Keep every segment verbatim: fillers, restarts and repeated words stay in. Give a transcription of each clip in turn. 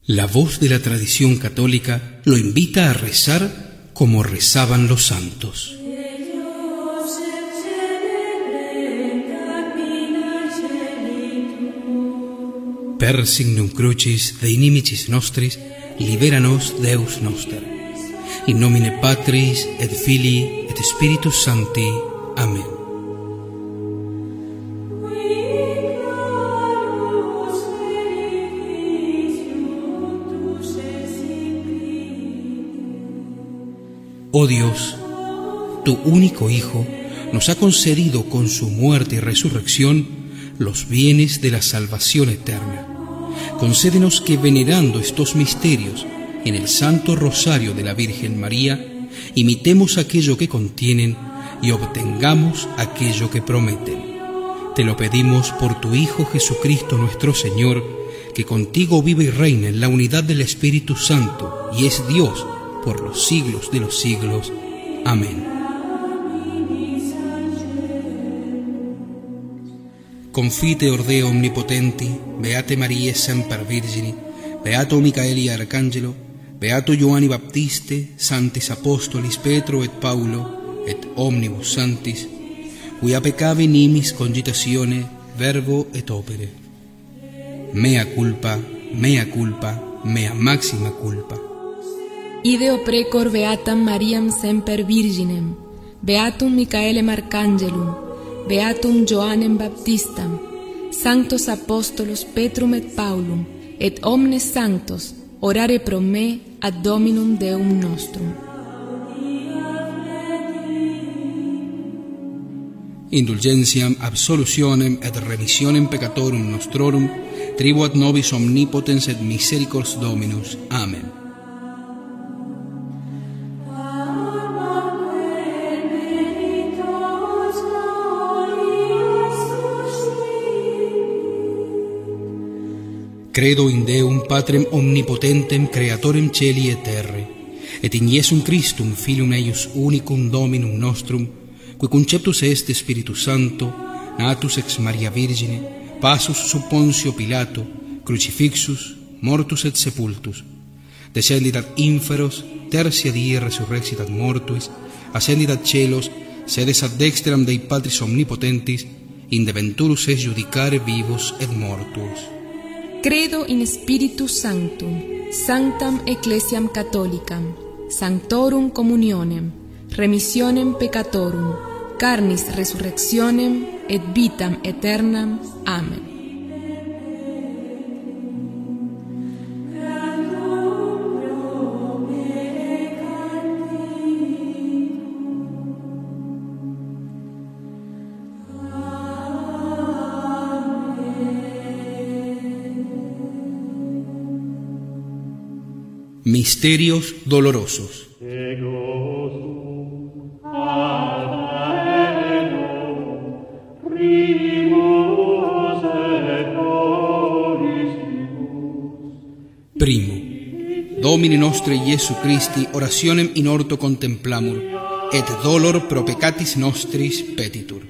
La voz de la tradición católica lo invita a rezar como rezaban los santos. Per signum crucis de inimicis nostris, libera-nos Deus noster. In nomine Patris et Filii et Spiritus Sancti. Amen. Oh Dios, tu único Hijo nos ha concedido con su muerte y resurrección los bienes de la salvación eterna. Concédenos que, venerando estos misterios en el Santo Rosario de la Virgen María, imitemos aquello que contienen y obtengamos aquello que prometen. Te lo pedimos por tu Hijo Jesucristo nuestro Señor, que contigo vive y reina en la unidad del Espíritu Santo y es Dios por los siglos de los siglos. Amén. Confiteor Deo omnipotenti, beate Mariae semper Virgini, beato Micaeli Arcangelo, beato Ioanni Baptiste, sanctis apostolis Petro et Paulo, et omnibus sanctis, quia peccavi nimis cogitatione, verbo et opere. Mea culpa, mea culpa, mea maxima culpa. Ideo precor beatam Mariam semper Virginem, beatum Micaelem Arcangelum, beatum Johannem Baptistam, sanctos apostolos Petrum et Paulum, et omnes sanctos, orare pro me ad Dominum Deum nostrum. Indulgentiam, absolutionem et remissionem peccatorum nostrorum, tribuat nobis omnipotens et misericors Dominus. Amen. Credo in Deum Patrem omnipotentem creatorem celi et terre, et in Iesum Christum Filium eius unicum Dominum nostrum, qui conceptus est Spiritus Sancto, natus ex Maria Virgine, passus sub Pontio Pilato, crucifixus, mortus et sepultus, descendit ad inferos, tertia die resurrexit ad mortuis, ascendit ad celos, sedes ad dexteram Dei Patris omnipotentis, in deventurus est judicare vivos et mortuos. Credo in Spiritus Sanctum, Sanctam Ecclesiam Catholicam, Sanctorum Communionem, Remissionem Peccatorum, Carnis Resurrectionem et Vitam Aeternam. Amen. Misterios dolorosos. Primo. Domini nostre Iesu Christi orationem in orto contemplamur, et dolor pro peccatis nostris petitur.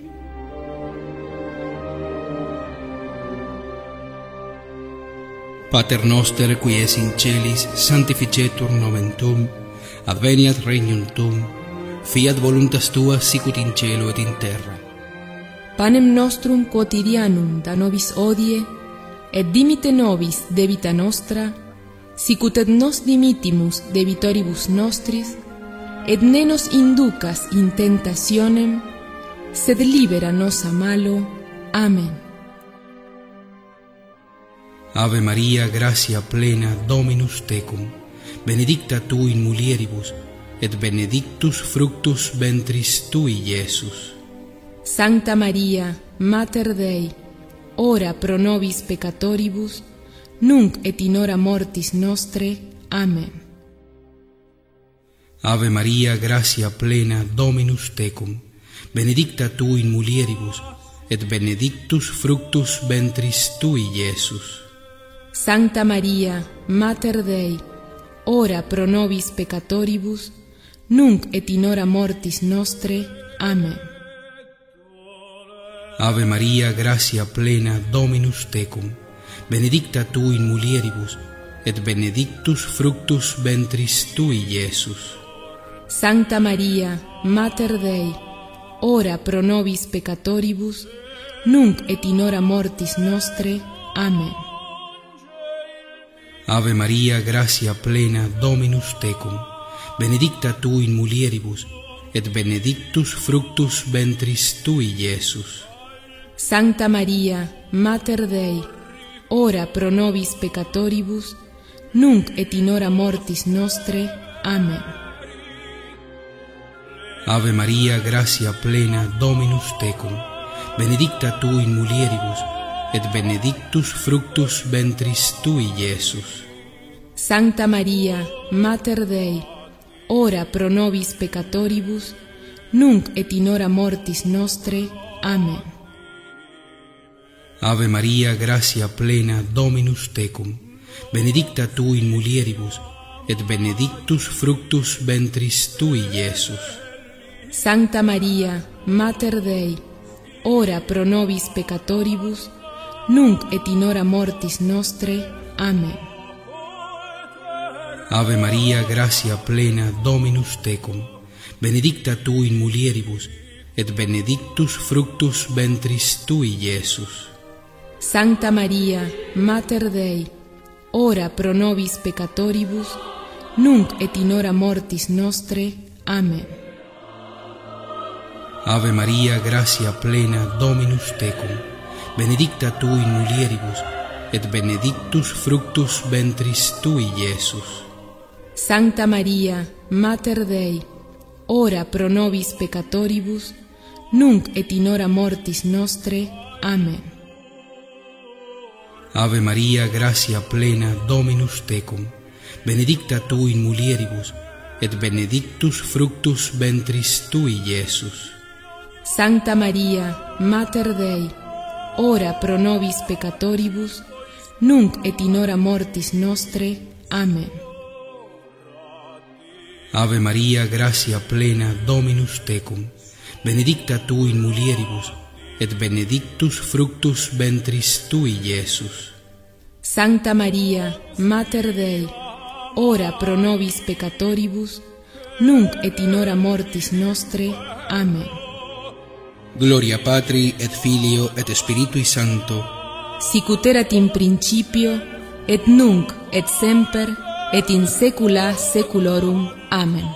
Pater noster, qui es in celis, sanctificetur nomen tuum, adveniat regnum tuum, fiat voluntas tua sicut in cielo et in terra. Panem nostrum quotidianum da nobis hodie, et dimite nobis debita nostra, sicut et nos dimitimus debitoribus nostris, et ne nos inducas in tentationem, sed libera nos a malo. Amen. Ave Maria, gratia plena, Dominus tecum, benedicta tu in mulieribus, et benedictus fructus ventris tui, Iesus. Sancta Maria, Mater Dei, ora pro nobis peccatoribus, nunc et in hora mortis nostre. Amen. Ave Maria, gratia plena, Dominus tecum, benedicta tu in mulieribus, et benedictus fructus ventris tui, Iesus. Sancta Maria, Mater Dei, ora pro nobis peccatoribus, nunc et in hora mortis nostre. Amen. Ave Maria, gratia plena, Dominus tecum, benedicta tu in mulieribus, et benedictus fructus ventris tui, Iesus. Sancta Maria, Mater Dei, ora pro nobis peccatoribus, nunc et in hora mortis nostre. Amen. Ave Maria, gratia plena, Dominus tecum, benedicta tu in mulieribus, et benedictus fructus ventris tui, Iesus. Sancta Maria, Mater Dei, ora pro nobis peccatoribus, nunc et in hora mortis nostre. Amen. Ave Maria, gratia plena, Dominus tecum, benedicta tu in mulieribus, et benedictus fructus ventris tui, Iesus. Sancta Maria, Mater Dei, ora pro nobis peccatoribus, nunc et in hora mortis nostre. Amen. Ave Maria, gratia plena, Dominus tecum, benedicta tu in mulieribus, et benedictus fructus ventris tui, Iesus. Sancta Maria, Mater Dei, ora pro nobis peccatoribus, nunc et in hora mortis nostre. Amen. Ave Maria, gratia plena, Dominus tecum, benedicta tu in mulieribus, et benedictus fructus ventris tui, Iesus. Sancta Maria, Mater Dei, ora pro nobis peccatoribus, nunc et in hora mortis nostre. Amen. Ave Maria, gratia plena, Dominus tecum, benedicta tu in mulieribus, et benedictus fructus ventris tui, Iesus. Sancta Maria, Mater Dei, ora pro nobis peccatoribus, nunc et in hora mortis nostre. Amen. Ave Maria, gratia plena, Dominus tecum, benedicta tu in mulieribus, et benedictus fructus ventris tui, Iesus. Sancta Maria, Mater Dei, ora pro nobis peccatoribus, nunc et in hora mortis nostre. Amen. Ave Maria, gratia plena, Dominus tecum, benedicta tu in mulieribus, et benedictus fructus ventris tui, Iesus. Sancta Maria, Mater Dei, ora pro nobis peccatoribus, nunc et in hora mortis nostre. Amen. Gloria Patri et Filio et Spiritui Sancto, sic ut erat in principio, et nunc et semper, et in saecula saeculorum. Amen.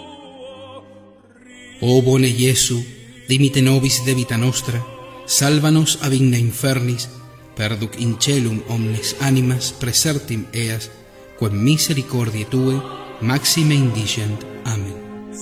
O bone Iesu, dimite nobis de vita nostra, salvanos a vigna infernis, perduc in celum omnes animas presertim eas, quem misericordiae Tue maxime indigent. Amen.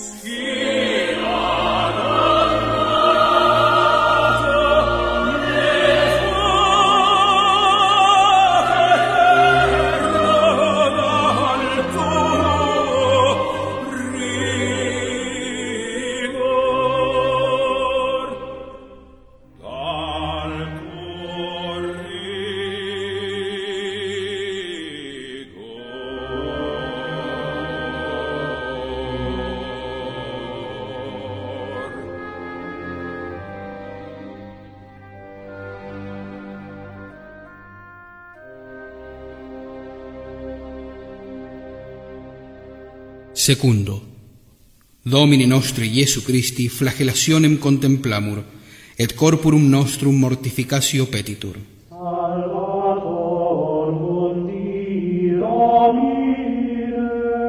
Secundo, Domini nostri Iesu Christi flagellationem contemplamur, et corporum nostrum mortificatio petitur. Salvator mundi Domine,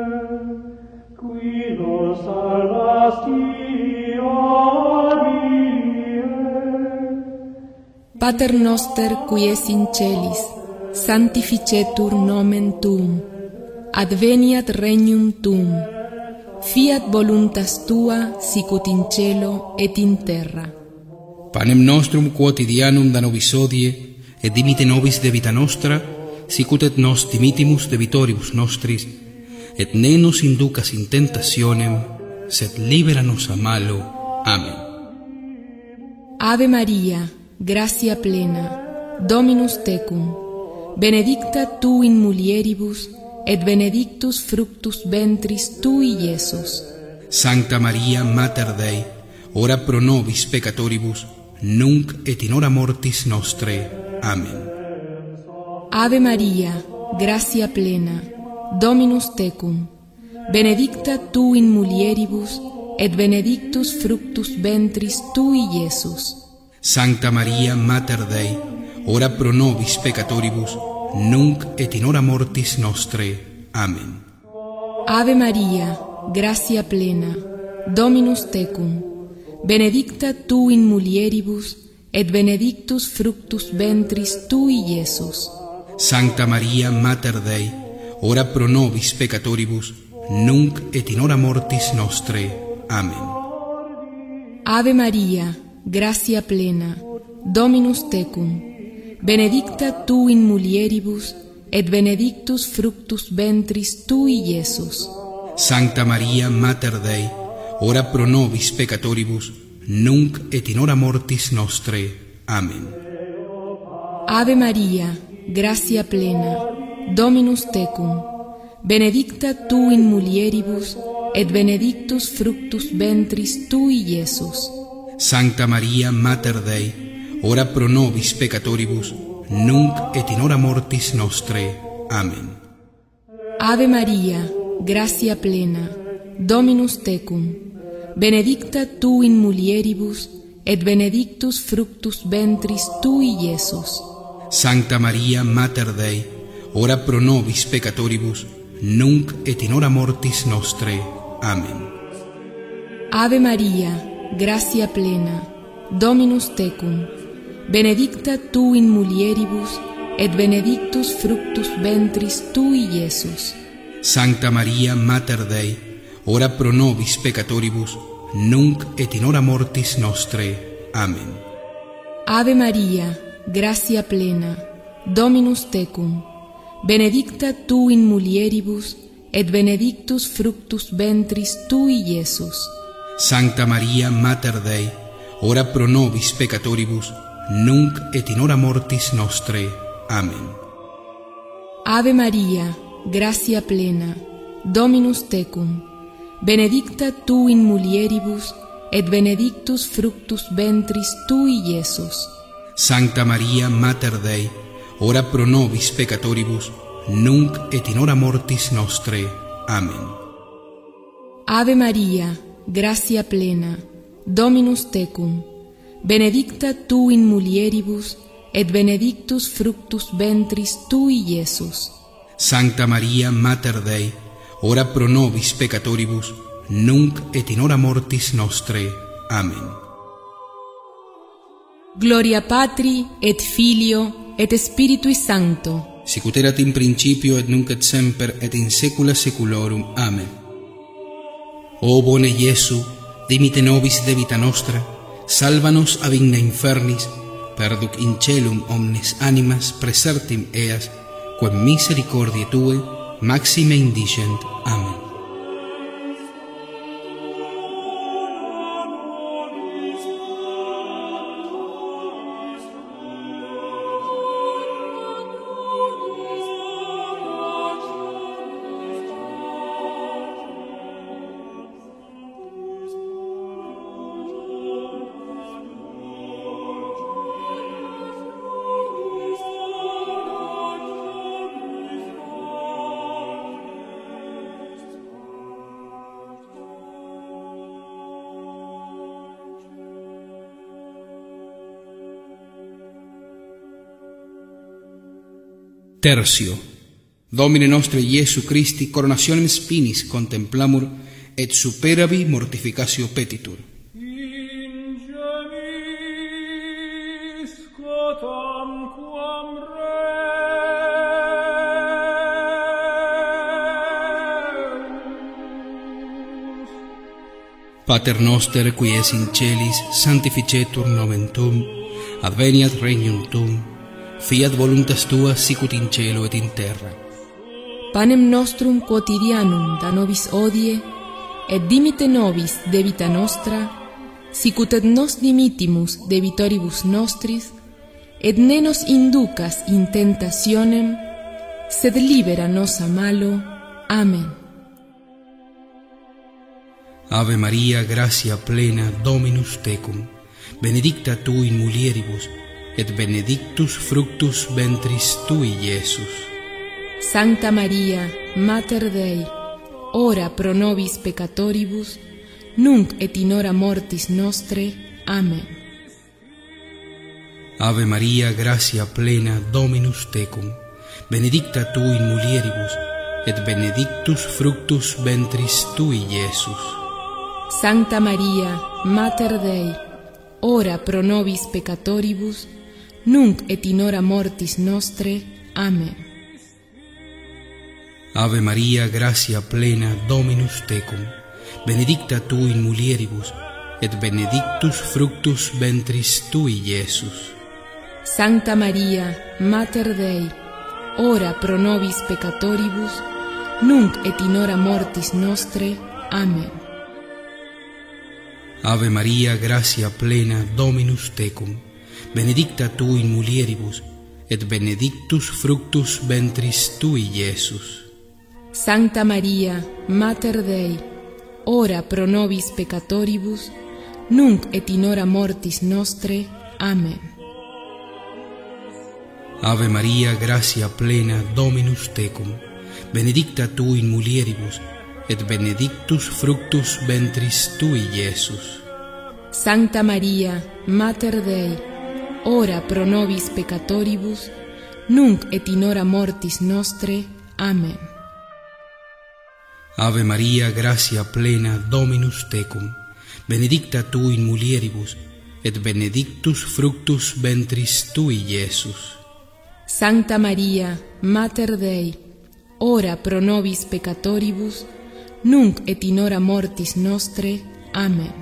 qui nos salvasti omnie. Pater noster qui es in celis, sanctificetur nomen tuum, adveniat regnum tuum, fiat voluntas tua sicut in cielo et in terra. Panem nostrum quotidianum da nobis hodie, et dimite nobis debita nostra, sicut et nos dimitimus debitoribus nostris, et ne nos inducas in tentationem, sed libera nos a malo. Amen. Ave Maria, gratia plena, Dominus tecum, benedicta tu in mulieribus, et benedictus fructus ventris tui, Iesus. Sancta Maria, Mater Dei, ora pro nobis peccatoribus, nunc et in hora mortis nostre. Amen. Ave Maria, gratia plena, Dominus tecum, benedicta tu in mulieribus, et benedictus fructus ventris tui, Iesus. Sancta Maria, Mater Dei, ora pro nobis peccatoribus, nunc et in hora mortis nostre. Amen. Ave Maria, gratia plena, Dominus tecum, benedicta tu in mulieribus, et benedictus fructus ventris tui, Iesus. Sancta Maria, Mater Dei, ora pro nobis peccatoribus, nunc et in hora mortis nostre. Amen. Ave Maria, gratia plena, Dominus tecum, benedicta tu in mulieribus, et benedictus fructus ventris tui, Iesus. Sancta Maria, Mater Dei, ora pro nobis peccatoribus, nunc et in hora mortis nostre. Amen. Ave Maria, gratia plena, Dominus tecum, benedicta tu in mulieribus, et benedictus fructus ventris tui, Iesus. Sancta Maria, Mater Dei, ora pro nobis peccatoribus, nunc et in hora mortis nostre. Amen. Ave Maria, gratia plena, Dominus tecum, benedicta tu in mulieribus, et benedictus fructus ventris tui, Iesus. Sancta Maria, Mater Dei, ora pro nobis peccatoribus, nunc et in hora mortis nostre. Amen. Ave Maria, gratia plena, Dominus tecum, benedicta tu in mulieribus, et benedictus fructus ventris tui, Iesus. Sancta Maria, Mater Dei, ora pro nobis peccatoribus, nunc et in hora mortis nostre. Amen. Ave Maria, gratia plena, Dominus tecum, benedicta tu in mulieribus, et benedictus fructus ventris tui, Iesus. Sancta Maria, Mater Dei, ora pro nobis peccatoribus, nunc et in hora mortis nostre. Amen. Ave Maria, gratia plena, Dominus tecum, benedicta tu in mulieribus, et benedictus fructus ventris tui, Iesus. Sancta Maria, Mater Dei, ora pro nobis peccatoribus, nunc et in hora mortis nostre. Amen. Ave Maria, gratia plena, Dominus tecum, benedicta tu in mulieribus, et benedictus fructus ventris tui, Iesus. Sancta Maria, Mater Dei, ora pro nobis peccatoribus, nunc et in hora mortis nostre. Amen. Gloria Patri et Filio et Spiritui Sancto, sic ut erat in principio et nunc et semper et in saecula saeculorum. Amen. O bone Iesu, dimite nobis de vita nostra, salvanos ab igna infernis, perduc in celum omnes animas praesertim eas, quem misericordiae Tue maxime indigent. Amen. Tertio. Domine nostre Iesu Christi coronationem spinis contemplamur, et superavi mortificatio petitur. In gemis quotamquam reus. Pater noster, qui es in celis, sanctificetur nomen Tuum, adveniat regnum Tuum, fiat voluntas Tua sicut in cielo et in terra. Panem nostrum quotidianum da nobis hodie, et dimite nobis debita nostra, sicut et nos dimitimus debitoribus nostris, et ne nos inducas in tentationem, sed libera nos a malo. Amen. Ave Maria, gratia plena, Dominus tecum, benedicta tu in mulieribus, et benedictus fructus ventris tui, Iesus. Sancta Maria, Mater Dei, ora pro nobis peccatoribus, nunc et in hora mortis nostre. Amen. Ave Maria, gratia plena, Dominus tecum, benedicta tu in mulieribus, et benedictus fructus ventris tui, Iesus. Sancta Maria, Mater Dei, ora pro nobis peccatoribus, nunc et in hora mortis nostre. Amen. Ave Maria, gratia plena, Dominus tecum, benedicta tu in mulieribus, et benedictus fructus ventris tui, Iesus. Sancta Maria, Mater Dei, ora pro nobis peccatoribus, nunc et in hora mortis nostre. Amen. Ave Maria, gratia plena, Dominus tecum, benedicta tu in mulieribus, et benedictus fructus ventris tui, Iesus. Sancta Maria, Mater Dei, ora pro nobis peccatoribus, nunc et in hora mortis nostre. Amen. Ave Maria, gratia plena, Dominus tecum, benedicta tu in mulieribus, et benedictus fructus ventris tui, Iesus. Sancta Maria, Mater Dei, ora pro nobis peccatoribus, nunc et in hora mortis nostre. Amen. Ave Maria, gratia plena, Dominus tecum, benedicta tu in mulieribus, et benedictus fructus ventris tui, Iesus. Sancta Maria, Mater Dei, ora pro nobis peccatoribus, nunc et in hora mortis nostre. Amen.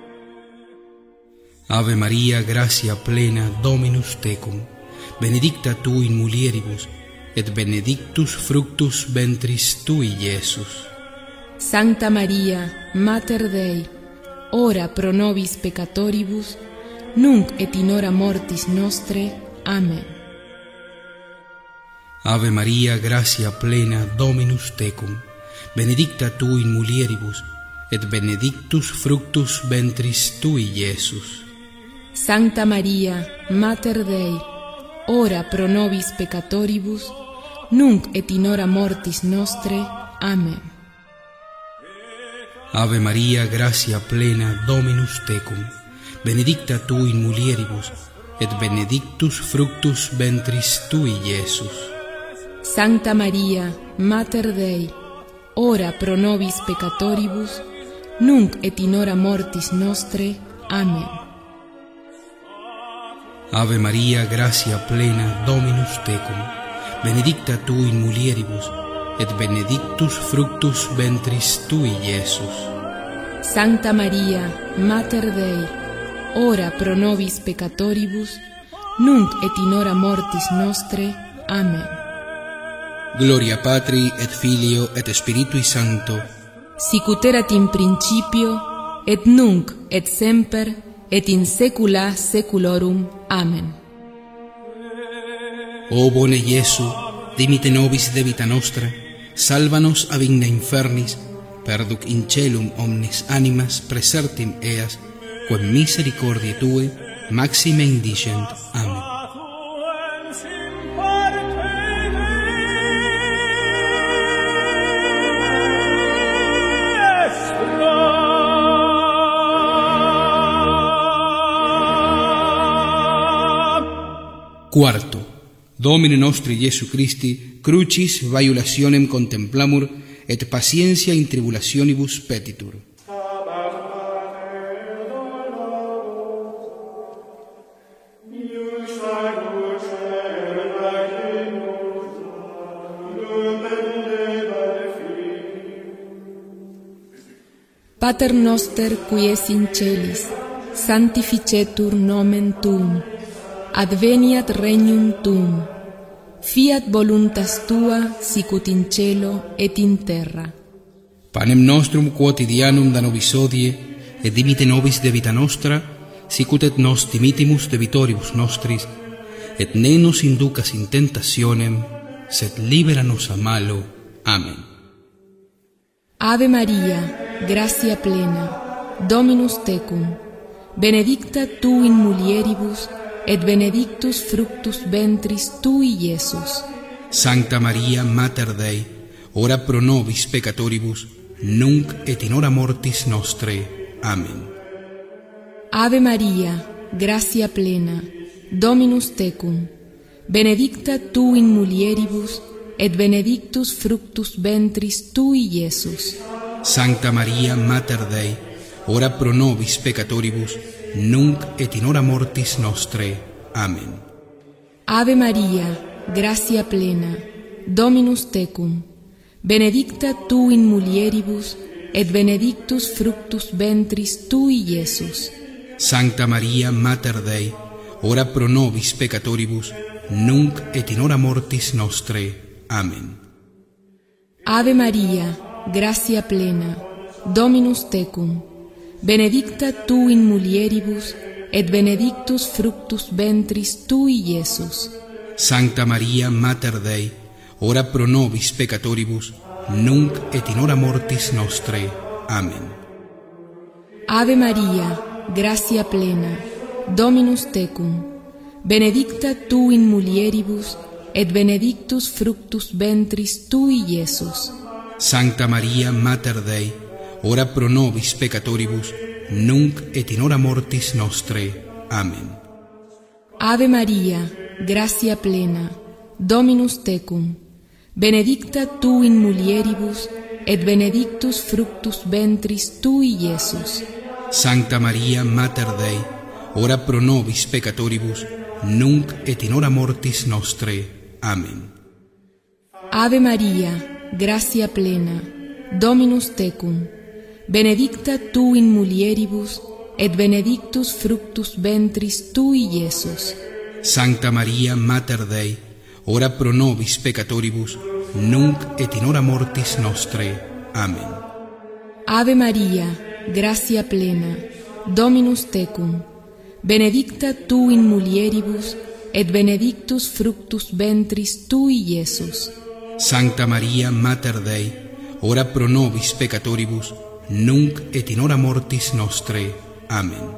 Ave Maria, gratia plena, Dominus tecum, benedicta tu in mulieribus, et benedictus fructus ventris tui, Iesus. Sancta Maria, Mater Dei, ora pro nobis peccatoribus, nunc et in hora mortis nostre. Amen. Ave Maria, gratia plena, Dominus tecum, benedicta tu in mulieribus, et benedictus fructus ventris tui, Iesus. Sancta Maria, Mater Dei, ora pro nobis peccatoribus, nunc et in hora mortis nostre. Amen. Ave Maria, gratia plena, Dominus tecum, benedicta tu in mulieribus, et benedictus fructus ventris tui, Iesus. Sancta Maria, Mater Dei, ora pro nobis peccatoribus, nunc et in hora mortis nostre. Amen. Ave Maria, gratia plena, Dominus tecum, benedicta tu in mulieribus, et benedictus fructus ventris tui, Iesus. Sancta Maria, Mater Dei, ora pro nobis peccatoribus, nunc et in hora mortis nostre. Amen. Gloria Patri et Filio et Spiritui Sancto, sic ut erat in principio, et nunc et semper, et in saecula saeculorum. Amen. O bone Iesu, dimite nobis debita nostra, salvanos ab igna infernis, perduc in celum omnes animas praesertim eas, quem misericordiae Tue maxime indigent. Amen. Quarto, Domine nostri Iesu Christi, crucis violationem contemplamur, et patientia in tribulationibus petitur. Pater noster qui es in celis, sanctificetur nomen Tuum, adveniat regnum Tuum, fiat voluntas Tua sicut in cielo et in terra. Panem nostrum quotidianum da nobis hodie, et dimite nobis debita nostra, sicut et nos dimitimus debitoribus nostris, et ne nos inducas in tentationem, sed libera nos a malo. Amen. Ave Maria, gratia plena, Dominus tecum, benedicta tu in mulieribus, et benedictus fructus ventris tui, Iesus. Sancta Maria Mater Dei, ora pro nobis peccatoribus, nunc et in hora mortis nostrae. Amen. Ave Maria, gratia plena, Dominus tecum, benedicta tu in mulieribus, et benedictus fructus ventris tui, Iesus. Sancta Maria Mater Dei, ora pro nobis peccatoribus, nunc et in hora mortis nostrae. Amen. Ave Maria, gratia plena, Dominus tecum, benedicta tu in mulieribus, et benedictus fructus ventris tui, Iesus. Sancta Maria Mater Dei, ora pro nobis peccatoribus, nunc et in hora mortis nostrae. Amen. Ave Maria, gratia plena, Dominus tecum, benedicta tu in mulieribus, et benedictus fructus ventris tui, Iesus. Sancta Maria Mater Dei, ora pro nobis peccatoribus, nunc et in hora mortis nostrae. Amen. Ave Maria, gratia plena, Dominus tecum, benedicta tu in mulieribus, et benedictus fructus ventris tui, Iesus. Sancta Maria Mater Dei, ora pro nobis peccatoribus, nunc et in hora mortis nostrae. Amen. Ave Maria, gratia plena, Dominus tecum, benedicta tu in mulieribus, et benedictus fructus ventris tui, Iesus. Sancta Maria Mater Dei, ora pro nobis peccatoribus, nunc et in hora mortis nostrae. Amen. Ave Maria, gratia plena, Dominus tecum, benedicta tu in mulieribus, et benedictus fructus ventris tui, Iesus. Sancta Maria Mater Dei, ora pro nobis peccatoribus, nunc et in hora mortis nostrae. Amen. Ave Maria, gratia plena, Dominus tecum, benedicta tu in mulieribus, et benedictus fructus ventris tui, Iesus. Sancta Maria Mater Dei, ora pro nobis peccatoribus, nunc et in hora mortis nostrae. Amen.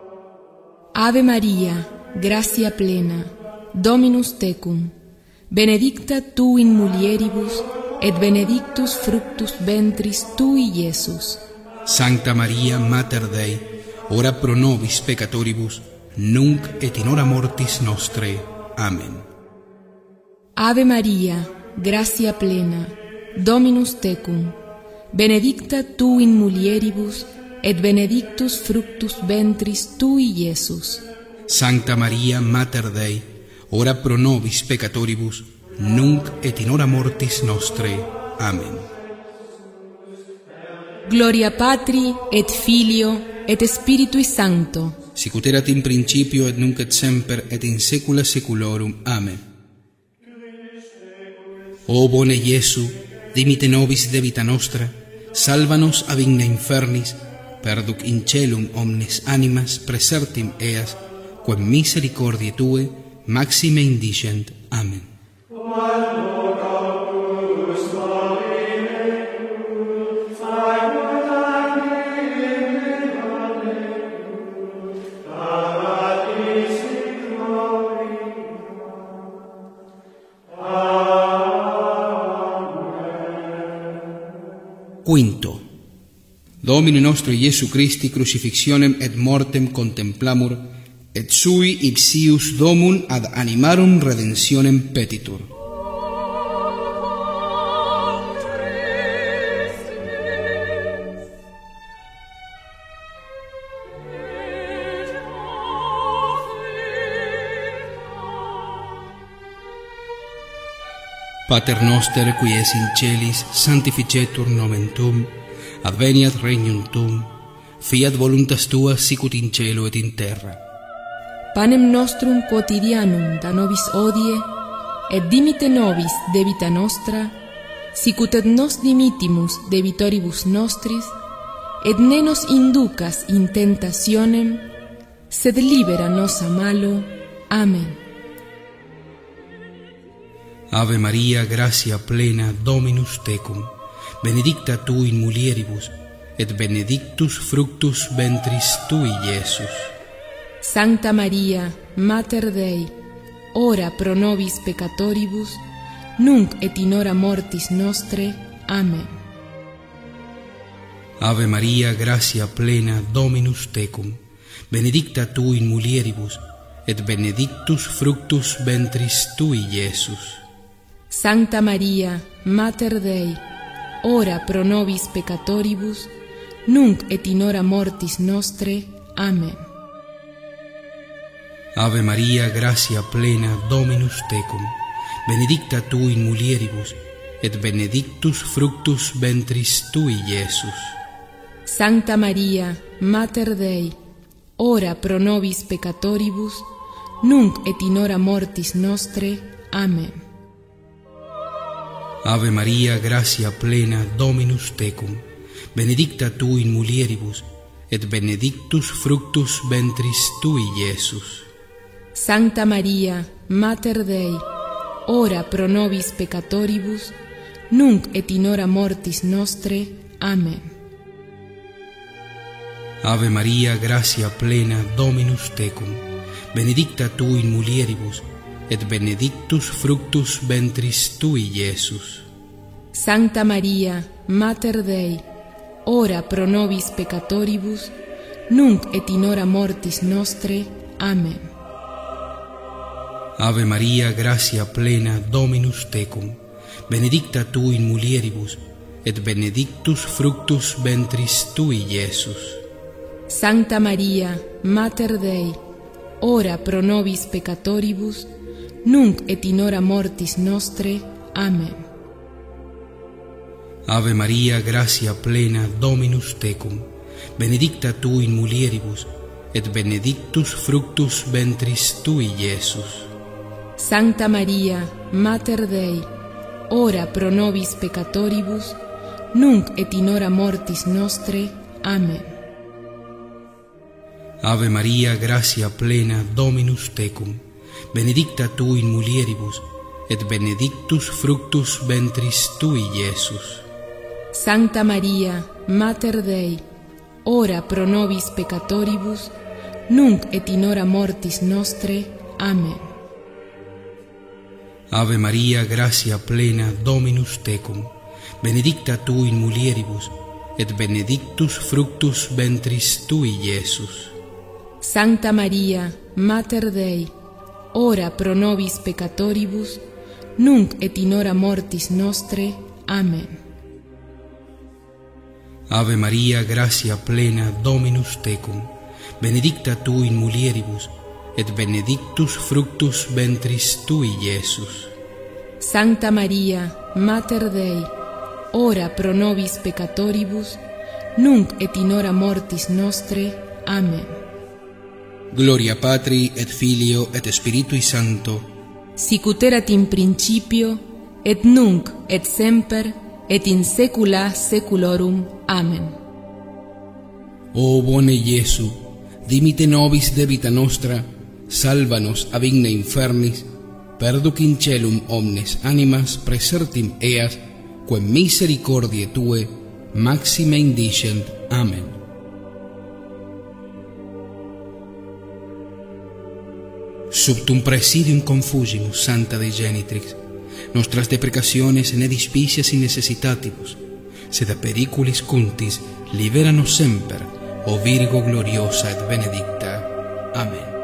Ave Maria, gratia plena, Dominus tecum, benedicta tu in mulieribus, et benedictus fructus ventris tui, Iesus. Sancta Maria Mater Dei, ora pro nobis peccatoribus, nunc et in hora mortis nostrae. Amen. Ave Maria, gratia plena, Dominus tecum, benedicta tu in mulieribus, et benedictus fructus ventris tui, Iesus. Sancta Maria Mater Dei, ora pro nobis peccatoribus, nunc et in hora mortis nostrae. Amen. Gloria Patri et Filio et Spiritui Sancto, sicut erat in principio et nunc et semper et in saecula saeculorum. Amen. O bone Iesu, dimite nobis de vita nostra, salvanos ab igna infernis, perduc in celum omnes animas praesertim eas, quem misericordiae Tue maxime indigent. Amen. Quinto. Domine nostro Iesu Christi crucifixionem et mortem contemplamur, et sui ipsius domum ad animarum redemptionem petitur. Pater noster qui es in celis, sanctificetur nomen Tuum, adveniat regnum Tuum, fiat voluntas Tua sicut in cielo et in terra. Panem nostrum quotidianum da nobis hodie, et dimite nobis debita nostra, sicut et nos dimitimus debitoribus nostris, et ne nos inducas in tentationem, sed libera nos a malo. Amen. Ave Maria, gratia plena, Dominus tecum, benedicta tu in mulieribus, et benedictus fructus ventris tui, Iesus. Sancta Maria, Mater Dei, ora pro nobis peccatoribus, nunc et in hora mortis nostre. Amen. Ave Maria, gratia plena, Dominus tecum, benedicta tu in mulieribus, et benedictus fructus ventris tui, Iesus. Sancta Maria, Mater Dei, ora pro nobis peccatoribus, nunc et in hora mortis nostre. Amen. Ave Maria, gratia plena, Dominus tecum, benedicta tu in mulieribus, et benedictus fructus ventris tui, Iesus. Sancta Maria, Mater Dei, ora pro nobis peccatoribus, nunc et in hora mortis nostre. Amen. Ave Maria, gratia plena, Dominus tecum, benedicta tu in mulieribus, et benedictus fructus ventris tui, Iesus. Sancta Maria, Mater Dei, ora pro nobis peccatoribus, nunc et in hora mortis nostre. Amen. Ave Maria, gratia plena, Dominus tecum, benedicta tu in mulieribus, et benedictus fructus ventris tui, Iesus. Sancta Maria, Mater Dei, ora pro nobis peccatoribus, nunc et in hora mortis nostre. Amen. Ave Maria, gratia plena, Dominus tecum, benedicta tu in mulieribus, et benedictus fructus ventris tui, Iesus. Sancta Maria, Mater Dei, ora pro nobis peccatoribus, nunc et in hora mortis nostre. Amen. Ave Maria, gratia plena, Dominus tecum, benedicta tu in mulieribus, et benedictus fructus ventris tui, Iesus. Sancta Maria, Mater Dei, ora pro nobis peccatoribus, nunc et in hora mortis nostre. Amen. Ave Maria, gratia plena, Dominus tecum, benedicta tu in mulieribus, et benedictus fructus ventris tui, Iesus. Sancta Maria, Mater Dei, ora pro nobis peccatoribus, nunc et in hora mortis nostre. Amen. Ave Maria, gratia plena, Dominus tecum, benedicta tu in mulieribus, et benedictus fructus ventris tui, Iesus. Sancta Maria, Mater Dei, ora pro nobis peccatoribus, nunc et in hora mortis nostre. Amen. Ave Maria, gratia plena, Dominus tecum, benedicta tu in mulieribus, et benedictus fructus ventris tui, Iesus. Sancta Maria, Mater Dei, ora pro nobis peccatoribus, nunc et in hora mortis nostre. Amen. Gloria Patri et Filio et Spiritui Sancto, sicut erat in principio, et nunc et semper, et in saecula saeculorum. Amen. O bone Iesu, dimite nobis debita nostra, salvanos ab igna infernis, perduc in celum omnes animas praesertim eas, quem misericordiae Tue maxime indicent. Amen. Sub tum praesidium confugimus, Santa Dei Genitrix, nostras deprecationes ne dispicias in necessitatibus, sed a periculis cuntis libera nos semper, o Virgo gloriosa et benedicta. Amen.